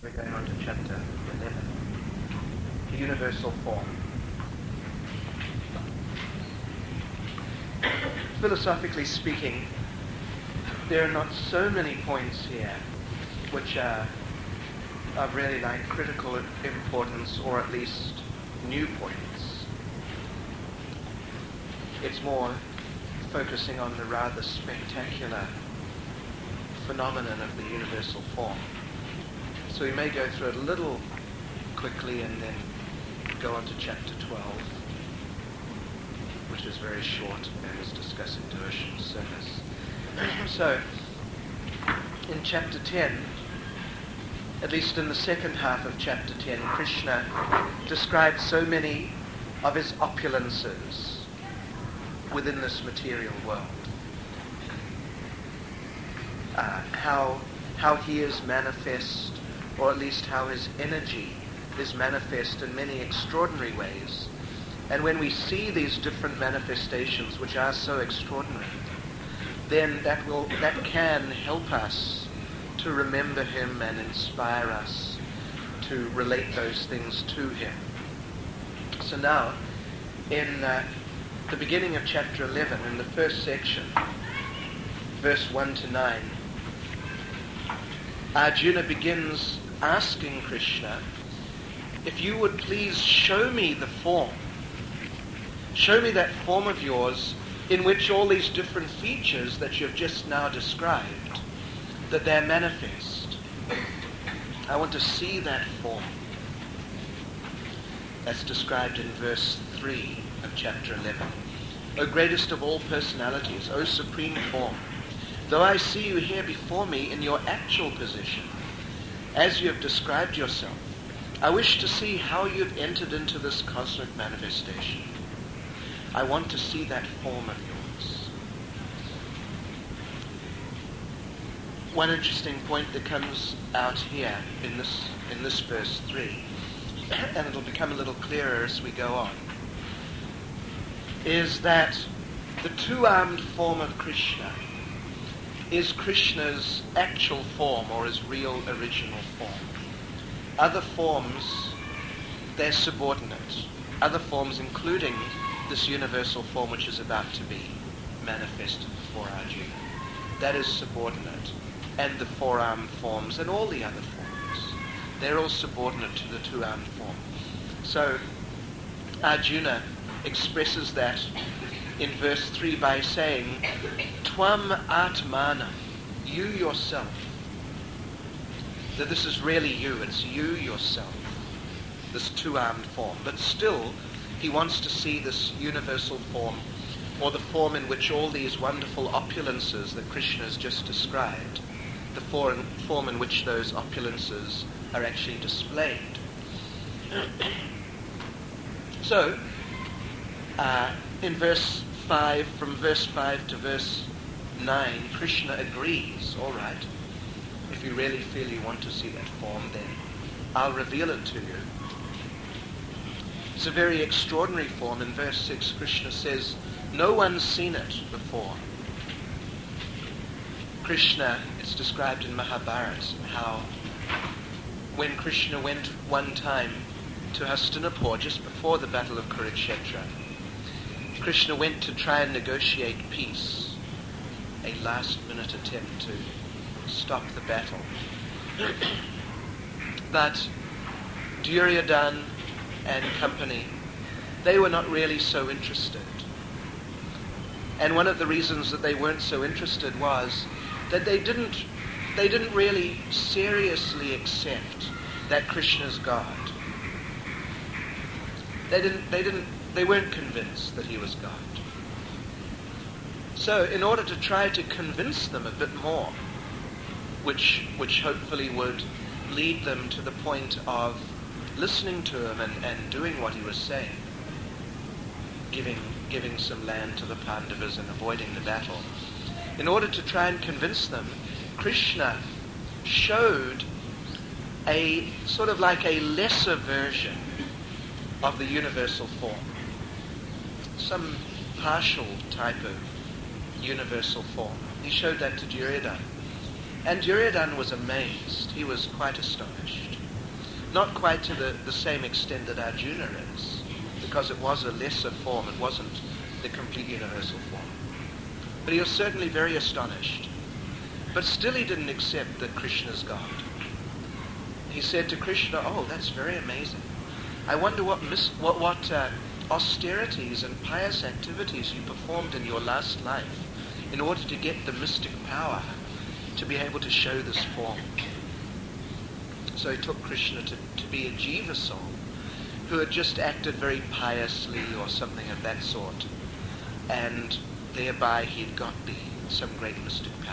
we're going on to chapter 11. The universal form. Philosophically speaking, there are not so many points here which are of really like critical importance, or at least new points. It's more focusing on the rather spectacular phenomenon of the universal form. So we may go through it a little quickly and then go on to chapter 12, which is very short and is discussing Darshan service. So, in chapter 10, at least in the second half of chapter 10, Krishna describes so many of his opulences within this material world. How he is manifest, or at least how his energy is manifest in many extraordinary ways. And when we see these different manifestations, which are so extraordinary, then that can help us to remember him and inspire us to relate those things to him. So now, in the beginning of chapter 11, in the first section, verse 1 to 9, Arjuna begins asking Krishna, if you would please show me the form. Show me that form of yours in which all these different features that you've just now described, that they're manifest. I want to see that form. That's described in verse 3 of chapter 11. O greatest of all personalities, O supreme form, though I see you here before me in your actual position, as you have described yourself, I wish to see how you've entered into this cosmic manifestation. I want to see that form of yours. One interesting point that comes out here in this verse 3, and it'll become a little clearer as we go on, is that the two-armed form of Krishna is Krishna's actual form, or his real original form. Other forms, they're subordinate. Other forms, including this universal form which is about to be manifested before Arjuna, that is subordinate. And the four-armed forms and all the other forms, they're all subordinate to the two-armed form. So Arjuna expresses that in verse 3 by saying, Tvam Atmanam, you yourself. That this is really you, it's you yourself, this two-armed form. But still, he wants to see this universal form, or the form in which all these wonderful opulences that Krishna has just described, the form in which those opulences are actually displayed. So, in verse 5, from verse 5 to verse 9, Krishna agrees, all right, if you really feel you want to see that form, then I'll reveal it to you. It's a very extraordinary form. In verse 6, Krishna says, no one's seen it before. Krishna, it's described in Mahabharata, how when Krishna went one time to Hastinapur, just before the Battle of Kurukshetra, Krishna went to try and negotiate peace, a last-minute attempt to stop the battle. But Duryodhana and company, they were not really so interested. And one of the reasons that they weren't so interested was that they didn't really seriously accept that Krishna's God. They weren't convinced that he was God. So in order to try to convince them a bit more, which hopefully would lead them to the point of listening to him and doing what he was saying, giving some land to the Pandavas and avoiding the battle, in order to try and convince them, Krishna showed a sort of like a lesser version of the universal form, some partial type of universal form. He showed that to Duryodhana. And Duryodhana was amazed. He was quite astonished. Not quite to the same extent that Arjuna is, because it was a lesser form. It wasn't the complete universal form. But he was certainly very astonished. But still he didn't accept that Krishna's God. He said to Krishna, "Oh, that's very amazing. I wonder what austerities and pious activities you performed in your last life in order to get the mystic power to be able to show this form." So he took Krishna to be a jiva soul who had just acted very piously or something of that sort, and thereby he'd got some great mystic power.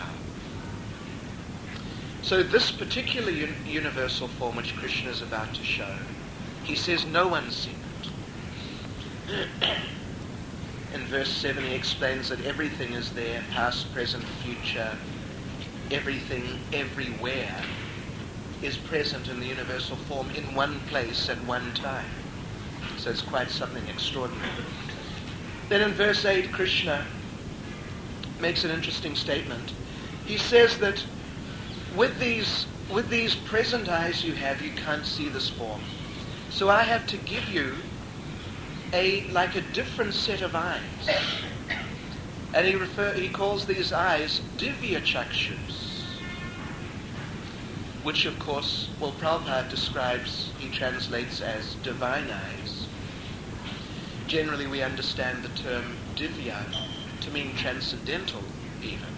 So this particular universal form which Krishna is about to show, he says no one's seen it. In verse 7 he explains that everything is there, past, present, future, everything, everywhere is present in the universal form in one place at one time. So it's quite something extraordinary. Then in verse 8 Krishna makes an interesting statement. He says that with these present eyes you have, you can't see this form. So I have to give you a different set of eyes. And he calls these eyes Divya Chakshus, which of course, Prabhupada describes, he translates as divine eyes. Generally we understand the term Divya to mean transcendental even.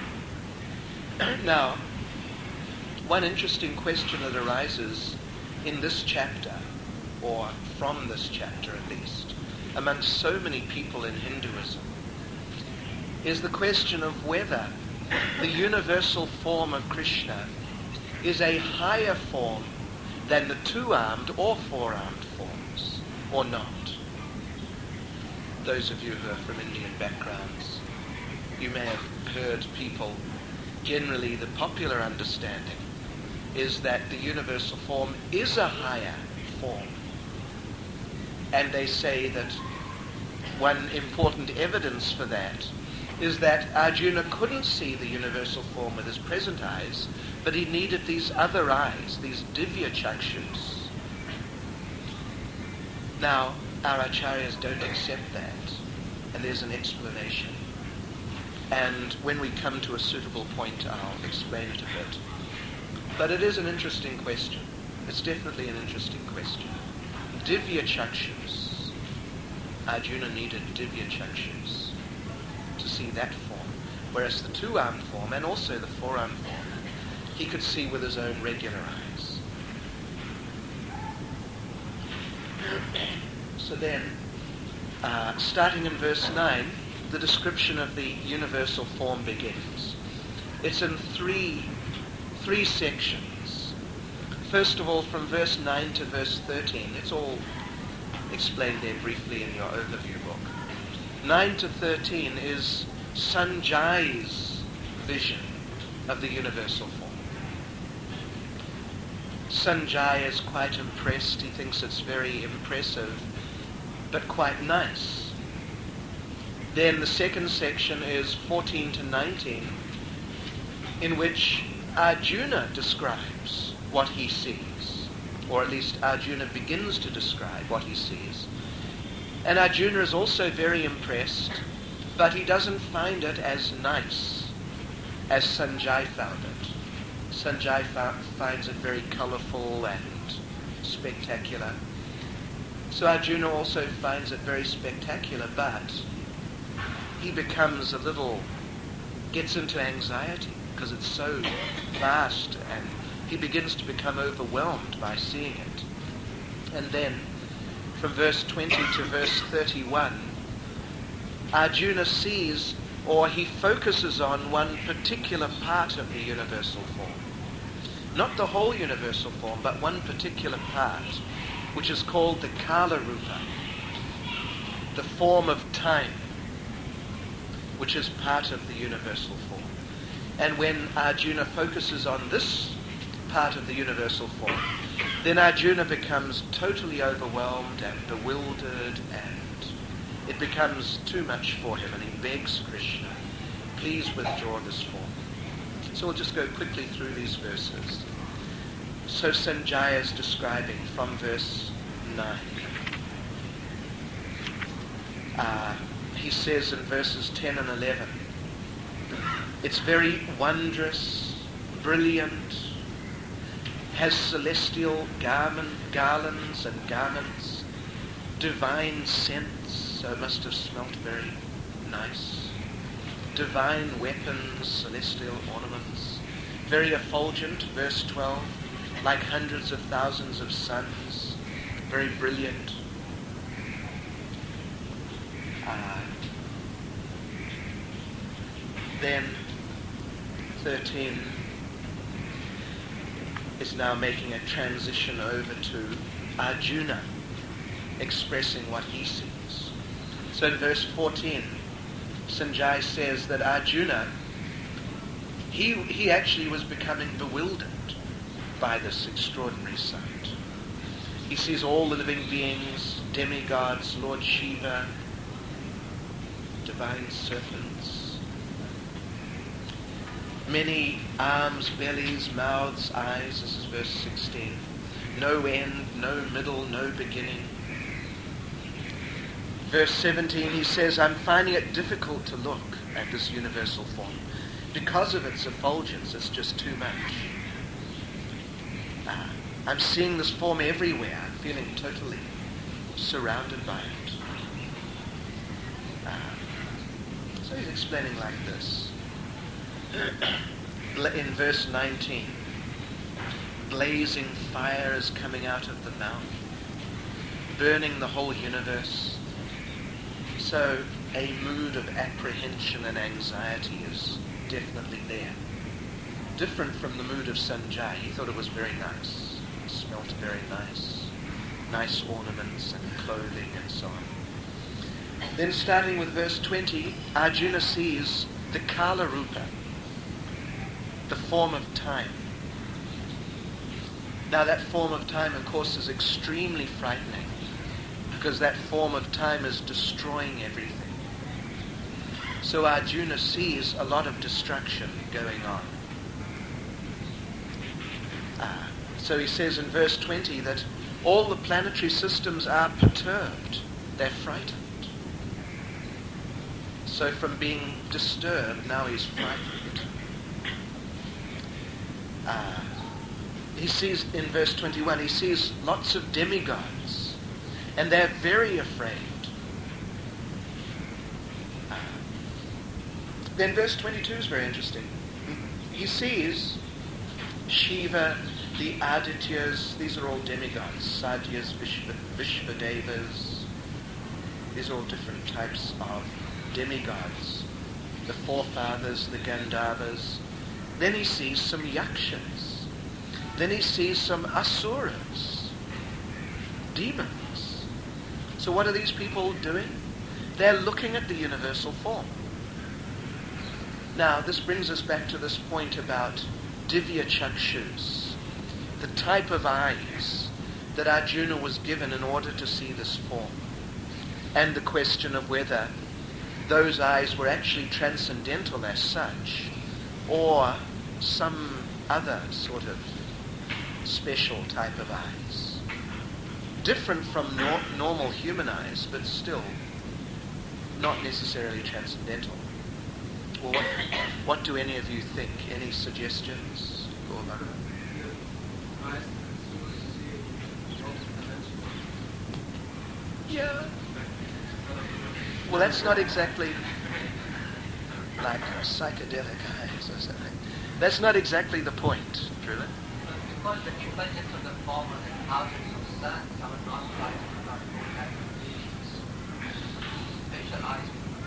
Now, one interesting question that arises in this chapter, or from this chapter at least, amongst so many people in Hinduism, is the question of whether the universal form of Krishna is a higher form than the two-armed or four-armed forms, or not. Those of you who are from Indian backgrounds, you may have heard people, generally the popular understanding is that the universal form is a higher form. And they say that one important evidence for that is that Arjuna couldn't see the universal form with his present eyes, but he needed these other eyes, these Divya Chakshus. Now, our acharyas don't accept that, and there's an explanation. And when we come to a suitable point, I'll explain it a bit. But it is an interesting question. It's definitely an interesting question. Divya Chakshus. Arjuna needed Divya Chakshus to see that form, whereas the two-armed form, and also the four-armed form, he could see with his own regular eyes. So then, starting in verse 9, the description of the universal form begins. It's in three sections. First of all, from verse 9 to verse 13, it's all explained there briefly in your overview book. 9 to 13 is Sanjay's vision of the universal form. Sanjay is quite impressed. He thinks it's very impressive, but quite nice. Then the second section is 14 to 19, in which Arjuna describes what he sees, or at least Arjuna begins to describe what he sees. And Arjuna is also very impressed, but he doesn't find it as nice as Sanjay found it. Sanjay finds it very colorful and spectacular. So Arjuna also finds it very spectacular, but he becomes gets into anxiety because it's so vast, and he begins to become overwhelmed by seeing it. And then from verse 20 to verse 31, Arjuna sees, or he focuses on, one particular part of the universal form. Not the whole universal form, but one particular part, which is called the Kala Rupa, the form of time, which is part of the universal form. And when Arjuna focuses on this part of the universal form, then Arjuna becomes totally overwhelmed and bewildered, and it becomes too much for him, and he begs Krishna, please withdraw this form. So we'll just go quickly through these verses. So Sanjaya is describing from verse 9. He says in verses 10 and 11, it's very wondrous, brilliant, has celestial garlands and garments, divine scents, so it must have smelt very nice, divine weapons, celestial ornaments, very effulgent, verse 12, like hundreds of thousands of suns, very brilliant. Then 13 is now making a transition over to Arjuna, expressing what he sees. So in verse 14, Sanjaya says that Arjuna, he actually was becoming bewildered by this extraordinary sight. He sees all the living beings, demigods, Lord Shiva, divine serpents, many arms, bellies, mouths, eyes. This is verse 16. No end, no middle, no beginning. Verse 17, he says, I'm finding it difficult to look at this universal form. Because of its effulgence, it's just too much. I'm seeing this form everywhere. I'm feeling totally surrounded by it. So he's explaining like this. In verse 19, blazing fire is coming out of the mouth, burning the whole universe. So a mood of apprehension and anxiety is definitely there. Different from the mood of Sanjaya. He thought it was very nice. It smelt very nice. Nice ornaments and clothing and so on. Then starting with verse 20, Arjuna sees the Kala Rupa, the form of time. Now that form of time, of course, is extremely frightening because that form of time is destroying everything. So Arjuna sees a lot of destruction going on. So he says in verse 20 that all the planetary systems are perturbed. They're frightened. So from being disturbed, now he's frightened. He sees in verse 21, he sees lots of demigods, and they're very afraid. Then verse 22 is very interesting. He sees Shiva, the Adityas, these are all demigods, Sadyas, Vishvadevas, these are all different types of demigods, the forefathers, the Gandharvas. Then he sees some yakshas. Then he sees some asuras, demons. So what are these people doing? They're looking at the universal form. Now, this brings us back to this point about divya chakshus, the type of eyes that Arjuna was given in order to see this form, and the question of whether those eyes were actually transcendental as such, or some other sort of special type of eyes. Different from normal human eyes, but still not necessarily transcendental. Well, what do any of you think? Any suggestions? Yeah. Well, that's not exactly like psychedelic eyes or something. That's not exactly the point, Drilla. Because the effulgence of the form of the thousands of suns are not like special eyes.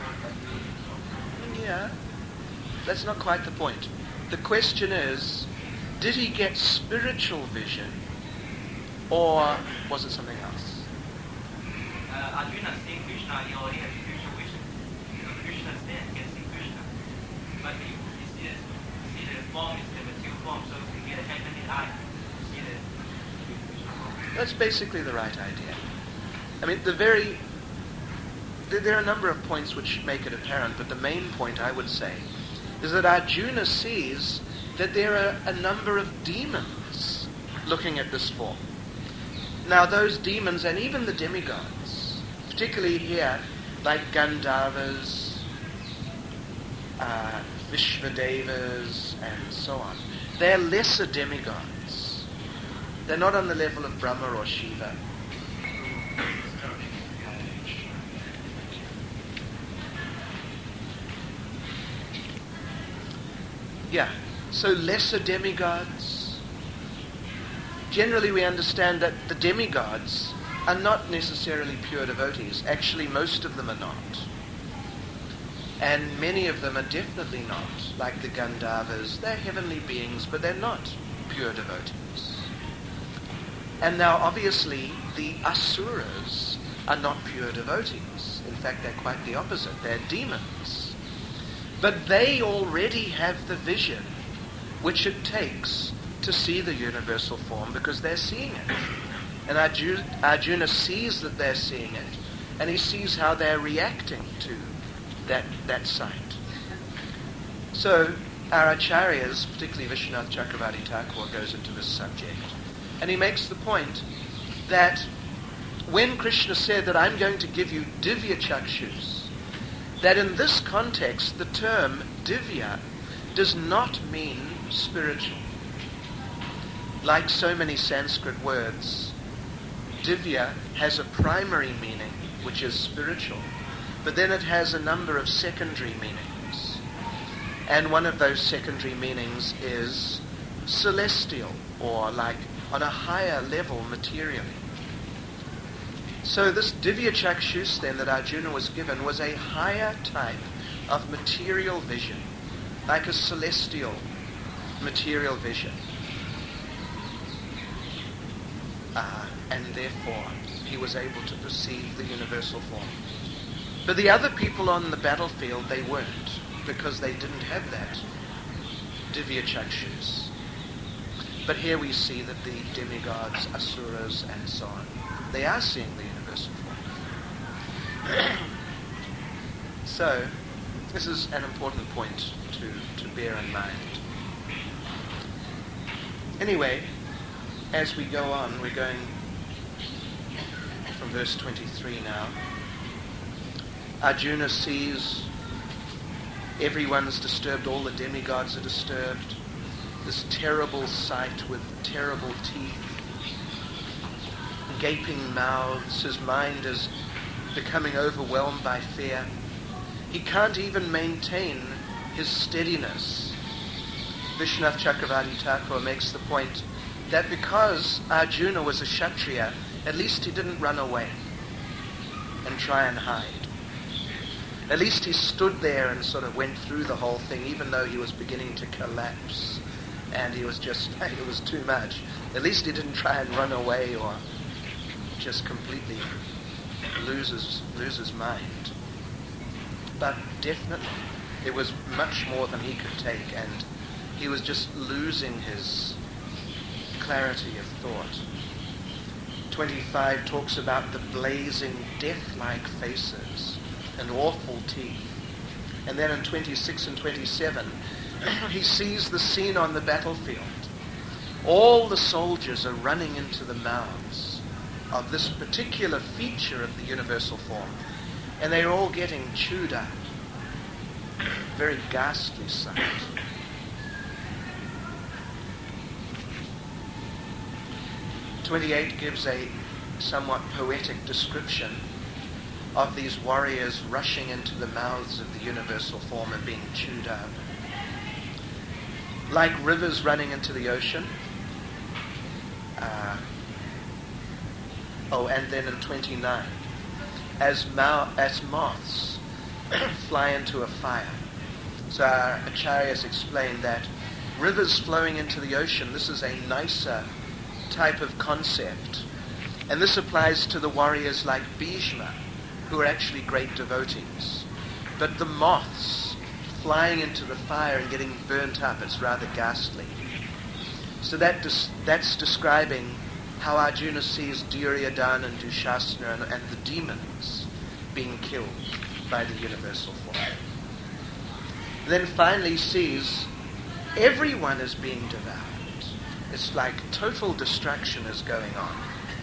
Yeah. That's not quite the point. The question is, did he get spiritual vision, or was it something else? Arjuna seeing Krishna, he already has spiritual vision. So Krishna is there, he can see Krishna. But he see the form is the material form, so he get a heavenly eye. See the That's basically the right idea. I mean, there are a number of points which make it apparent, but the main point, I would say, is that Arjuna sees that there are a number of demons looking at this form. Now those demons and even the demigods, particularly here, like Gandharvas, Vishvadevas, and so on, they're lesser demigods. They're not on the level of Brahma or Shiva. Yeah, so lesser demigods. Generally we understand that the demigods are not necessarily pure devotees. Actually, most of them are not. And many of them are definitely not, like the Gandharvas. They're heavenly beings, but they're not pure devotees. And now, obviously, the Asuras are not pure devotees. In fact, they're quite the opposite. They're demons. But they already have the vision which it takes to see the universal form because they're seeing it. And Arjuna sees that they're seeing it, and he sees how they're reacting to that sight. So our acharyas, particularly Vishwanath Chakravarti Thakur, goes into this subject. And he makes the point that when Krishna said that I'm going to give you divya chakshus, that in this context the term divya does not mean spiritual. Like so many Sanskrit words, divya has a primary meaning, which is spiritual, but then it has a number of secondary meanings. And one of those secondary meanings is celestial, or like on a higher level materially. So this divya chakshus then that Arjuna was given was a higher type of material vision, like a celestial material vision. And therefore he was able to perceive the universal form. But the other people on the battlefield, they weren't, because they didn't have that divya chakshus. But here we see that the demigods, asuras, and so on, they are seeing the universal form. So, this is an important point to bear in mind. Anyway, as we go on, we're going from verse 23 now. Arjuna sees everyone's disturbed, all the demigods are disturbed. This terrible sight with terrible teeth, gaping mouths. His mind is becoming overwhelmed by fear. He can't even maintain his steadiness. Vishwanath Chakravarti Thakur makes the point that because Arjuna was a Kshatriya, at least he didn't run away and try and hide. At least he stood there and sort of went through the whole thing, even though he was beginning to collapse and he was just, it was too much. At least he didn't try and run away or just completely lose his mind. But definitely, it was much more than he could take, and he was just losing his clarity of thought. 25 talks about the blazing, death-like faces and awful teeth. And then in 26 and 27, he sees the scene on the battlefield. All the soldiers are running into the mouths of this particular feature of the universal form, and they're all getting chewed up. Very ghastly sight. "28 gives a somewhat poetic description of these warriors rushing into the mouths of the universal form and being chewed up. Like rivers running into the ocean. And then in 29, as moths fly into a fire. So our acharyas explain that rivers flowing into the ocean, this is a nicer type of concept. And this applies to the warriors like Bhishma, who are actually great devotees. But the moths flying into the fire and getting burnt up, it's rather ghastly. So that's describing how Arjuna sees Duryodhana and Dushasana and the demons being killed by the universal form. Then finally sees Everyone is being devoured. It's like total destruction is going on.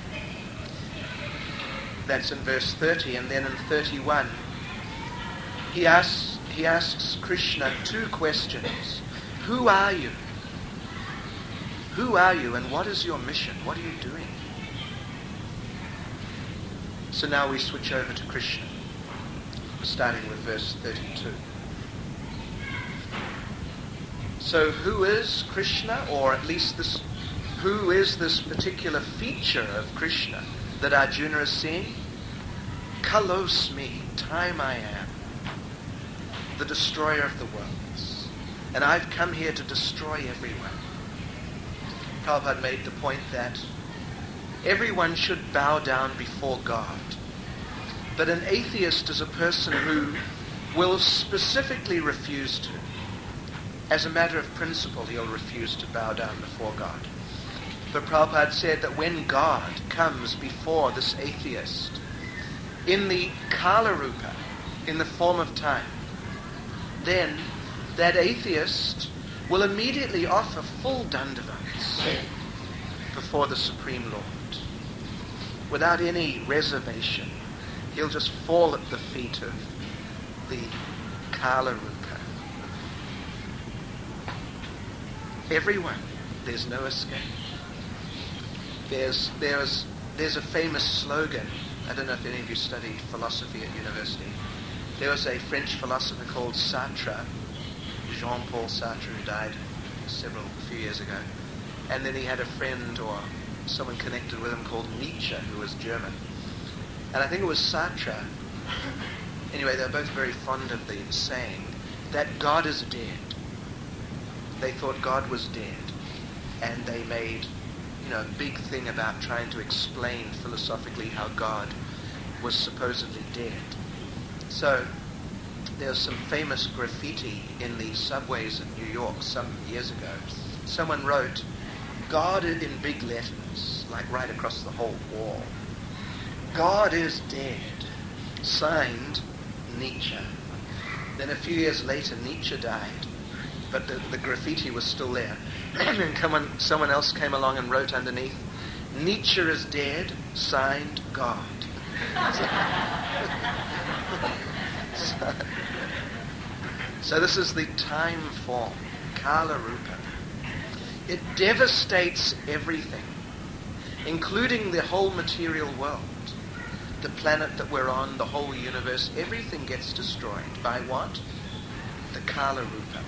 That's in verse 30, and then in 31, he asks Krishna two questions. Who are you? Who are you, and what is your mission? What are you doing? So now we switch over to Krishna, starting with verse 32. So who is Krishna, or at least who is this particular feature of Krishna that Arjuna is seeing? Kalos me, time I am, the destroyer of the worlds. And I've come here to destroy everyone. Prabhupada made the point that everyone should bow down before God. But an atheist is a person who will specifically refuse to. As a matter of principle, he'll refuse to bow down before God. But Prabhupada said that when God comes before this atheist in the Kala Rupa, in the form of time, then that atheist will immediately offer full dandavats before the Supreme Lord. Without any reservation, he'll just fall at the feet of the Kala Rupa. Everyone, there's no escape. There's a famous slogan. I don't know if any of you studied philosophy at university. There was a French philosopher called Sartre, Jean-Paul Sartre, who died a few years ago. And then he had a friend or someone connected with him called Nietzsche, who was German. And I think it was Sartre. Anyway, they were both very fond of the saying that God is dead. They thought God was dead. And they made a big thing about trying to explain philosophically how God was supposedly dead. So there's some famous graffiti in the subways of New York some years ago. Someone wrote, God in big letters, like right across the whole wall. God is dead. Signed, Nietzsche. Then a few years later, Nietzsche died, but the graffiti was still there. And then someone else came along and wrote underneath, Nietzsche is dead, signed, God. So this is the time form, Kala Rupa. It devastates everything, including the whole material world. The planet that we're on, the whole universe, everything gets destroyed. By what? The Kala Rupa.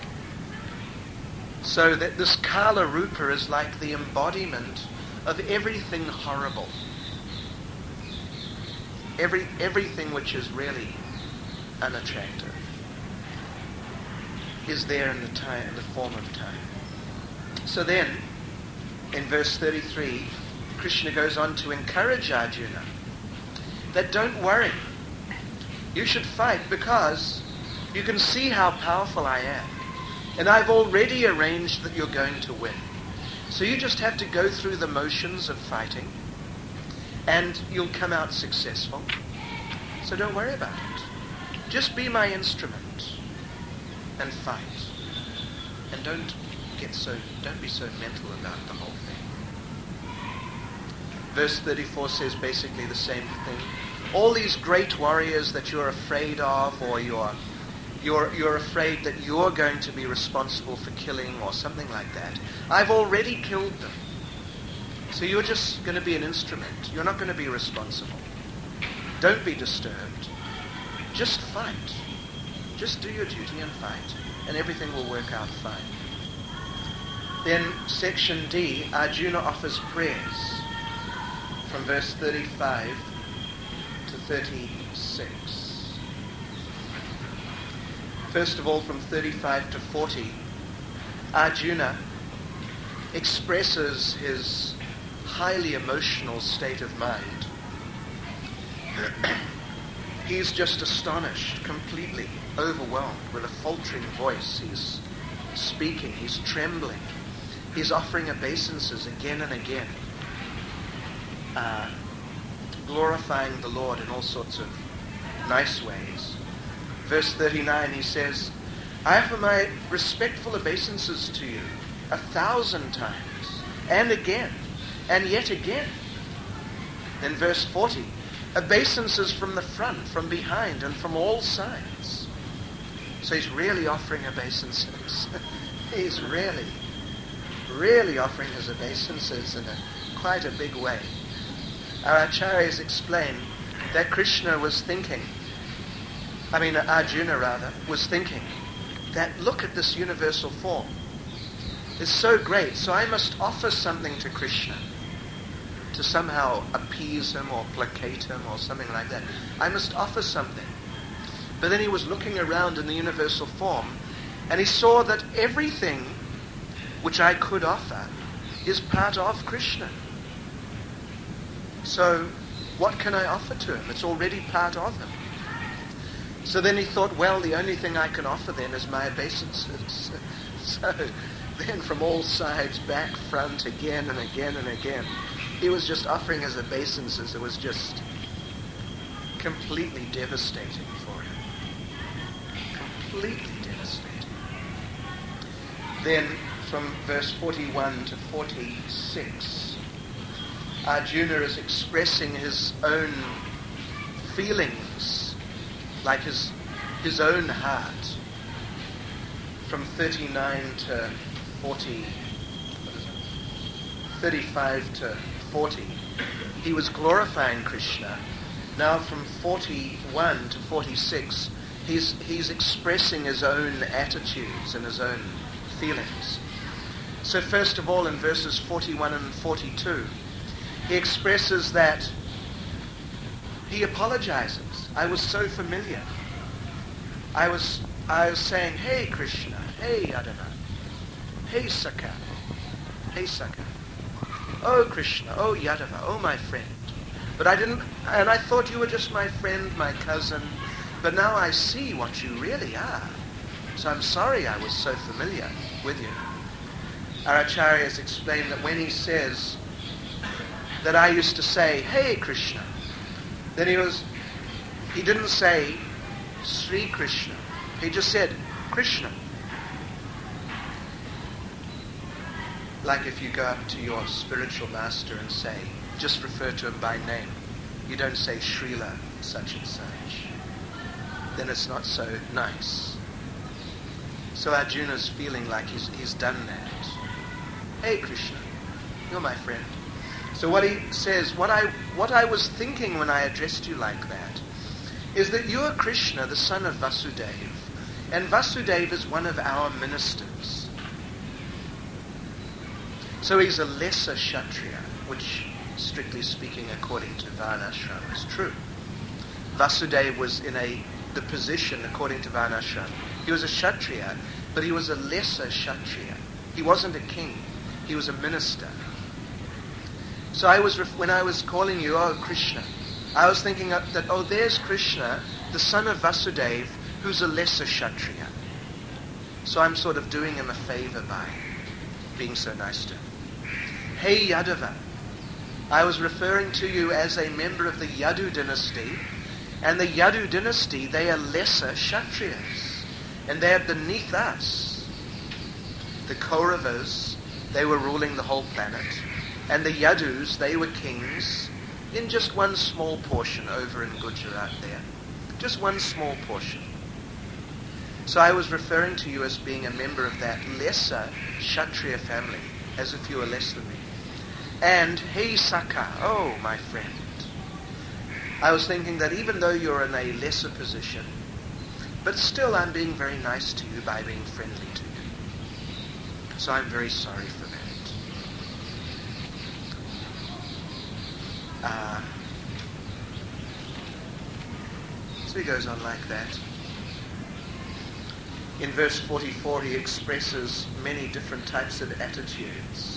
So that this Kala Rupa is like the embodiment of everything horrible. Everything which is really unattractive is there in the form of time. So then, in verse 33, Krishna goes on to encourage Arjuna that don't worry. You should fight because you can see how powerful I am. And I've already arranged that you're going to win. So you just have to go through the motions of fighting and you'll come out successful. So don't worry about it. Just be my instrument and fight. And don't be so mental about the whole thing. Verse 34 says basically the same thing. All these great warriors that you're afraid of, or you're afraid that you're going to be responsible for killing or something like that, I've already killed them. So you're just going to be an instrument. You're not going to be responsible. Don't be disturbed. Just fight. Just do your duty and fight, and everything will work out fine. Then section D, Arjuna offers prayers from verse 35 to 36. First of all, from 35 to 40, Arjuna expresses his highly emotional state of mind. He's just astonished, completely overwhelmed, with a faltering voice. He's speaking, he's trembling. He's offering obeisances again and again, glorifying the Lord in all sorts of nice ways. Verse 39, he says, I offer my respectful obeisances to you 1,000 times, and again, and yet again. Then verse 40, obeisances from the front, from behind, and from all sides. So he's really offering obeisances. He's really offering his obeisances in quite a big way. Our acharyas explain that Krishna was thinking, Arjuna rather, was thinking that look at this universal form. It's so great, so I must offer something to Krishna to somehow appease him or placate him or something like that. I must offer something. But then he was looking around in the universal form and he saw that everything which I could offer is part of Krishna. So what can I offer to him? It's already part of him. So then he thought, well, the only thing I can offer then is my obeisances. So then from all sides, back, front, again and again and again, he was just offering his obeisances. It was just completely devastating for him. Completely devastating. Then from verse 41 to 46, Arjuna is expressing his own feelings, like his own heart. From 39 to 40, 35 to 40, he was glorifying Krishna. Now from 41 to 46, he's expressing his own attitudes and his own feelings. So first of all, in verses 41 and 42, he expresses that he apologizes. I was so familiar. I was saying, hey Krishna, hey Yadava, hey Sakha, hey Sakha, oh Krishna, oh Yadava, oh my friend. But I didn't, and I thought you were just my friend, my cousin, but now I see what you really are. So I'm sorry I was so familiar with you. Our acharyas explain that when he says that I used to say, hey Krishna, then he didn't say Sri Krishna. He just said Krishna. Like if you go up to your spiritual master and say, just refer to him by name. You don't say Srila such and such. Then it's not so nice. So Arjuna's feeling like he's done that. Hey Krishna, you're my friend. So what he says, what I was thinking when I addressed you like that, is that you are Krishna, the son of Vasudeva, and Vasudeva is one of our ministers. So he's a lesser Kshatriya, which, strictly speaking, according to Varnashram, is true. Vasudeva was in the position, according to Varnashram. He was a Kshatriya, but he was a lesser Kshatriya. He wasn't a king. He was a minister. So when I was calling you, oh Krishna, I was thinking that, there's Krishna, the son of Vasudeva, who's a lesser Kshatriya. So I'm sort of doing him a favor by being so nice to him. Hey Yadava, I was referring to you as a member of the Yadu dynasty, and the Yadu dynasty, they are lesser Kshatriyas, and they are beneath us. The Kauravas, they were ruling the whole planet, and the Yadus, they were kings in just one small portion over in Gujarat there. Just one small portion. So I was referring to you as being a member of that lesser Kshatriya family, as if you were less than me. And hey Sakha, oh my friend. I was thinking that even though you're in a lesser position, but still I'm being very nice to you by being friendly to you. So I'm very sorry for that. So he goes on like that. In verse 44, he expresses many different types of attitudes.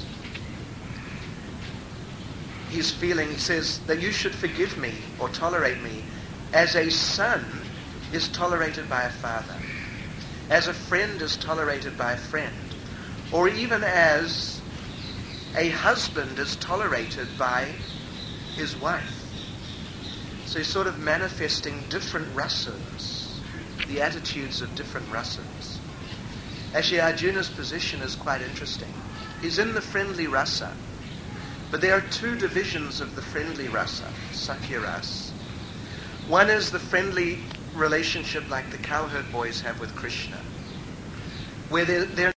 He's feeling, he says, that you should forgive me or tolerate me as a son is tolerated by a father, as a friend is tolerated by a friend, or even as a husband is tolerated by his wife. So he's sort of manifesting different rasas, the attitudes of different rasas. Actually, Arjuna's position is quite interesting. He's in the friendly rasa, but there are two divisions of the friendly rasa, Sakya Ras. One is the friendly relationship like the cowherd boys have with Krishna, where they're